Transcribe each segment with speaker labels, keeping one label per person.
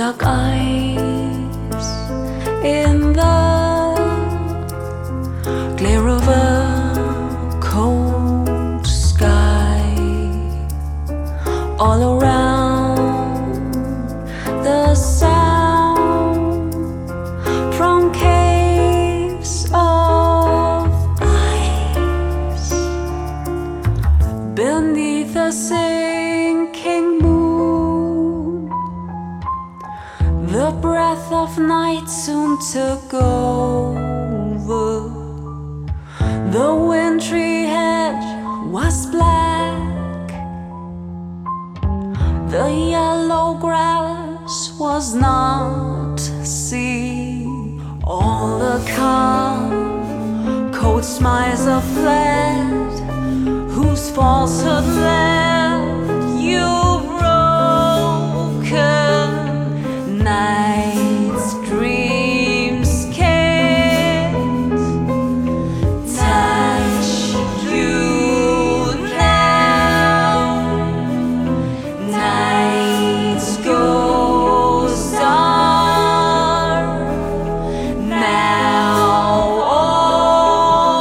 Speaker 1: dark eyes in the glare of a cold sky. All around the sound from caves of ice beneath the sinking moon. The breath of night soon took over. The wintry hedge was black. The yellow grass was not seen. All the calm, cold smiles of lead, whose falsehood left you broken. Night's dreams can't touch you now. Nights goes dark now, all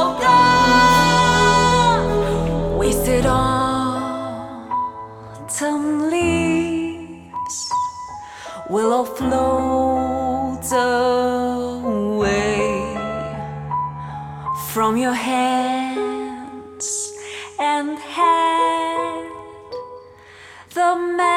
Speaker 1: gone. Wasted autumn leaves will float away from your hands and head. The